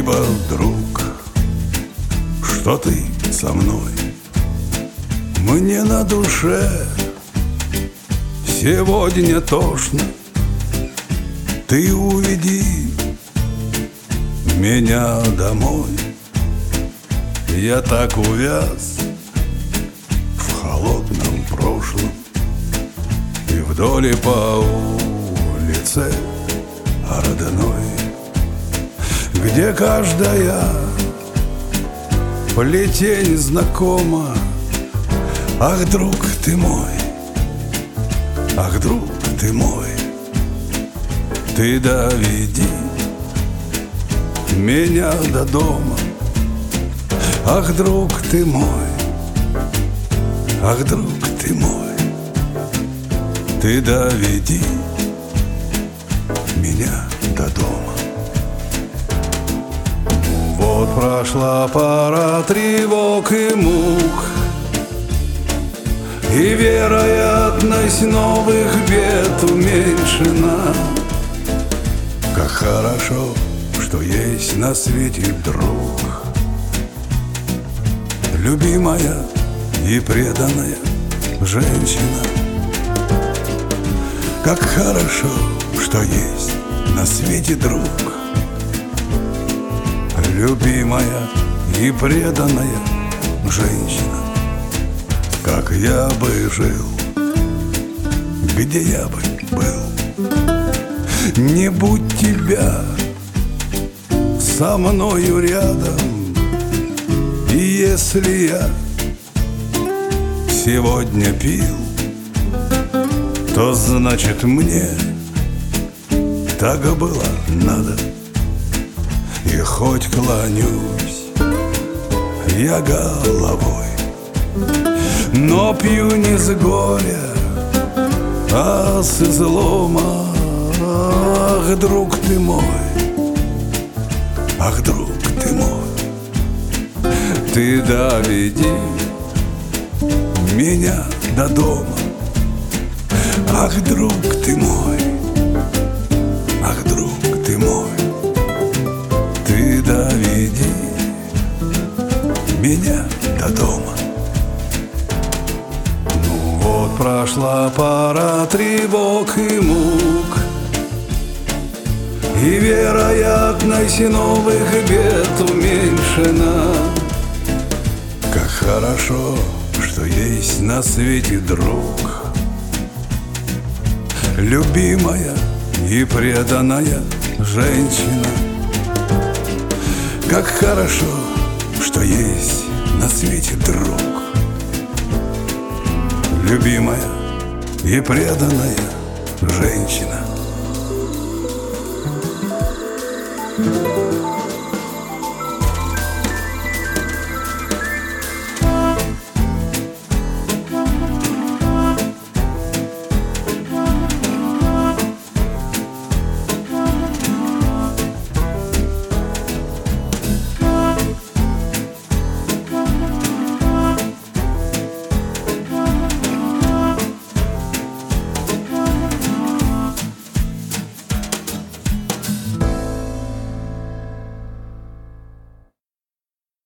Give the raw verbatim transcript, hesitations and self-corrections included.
Спасибо, друг, что ты со мной. Мне на душе сегодня тошно. Ты уведи меня домой. Я так увяз в холодном прошлом, и вдоль по улице родной, где каждая плетень знакома. Ах, друг ты мой, ах, друг ты мой, ты доведи меня до дома. Ах, друг ты мой, ах, друг ты мой, ты доведи меня до дома. Вот прошла пора тревог и мук, и вероятность новых бед уменьшена. Как хорошо, что есть на свете друг, любимая и преданная женщина. Как хорошо, что есть на свете друг, любимая и преданная женщина. Как я бы жил, где я бы был, не будь тебя со мною рядом. И если я сегодня пил, то значит мне так было надо. И хоть клонюсь я головой, но пью не с горя, а с излома. Ах, друг ты мой, ах, друг ты мой, ты доведи меня до дома. Ах, друг ты мой, ах, друг ты мой, ты доведи меня до дома. Ну вот прошла пора тревог и мук, и вероятность новых бед уменьшена. Как хорошо, что есть на свете друг, любимая и преданная женщина. Как хорошо, что есть на свете друг, любимая и преданная женщина.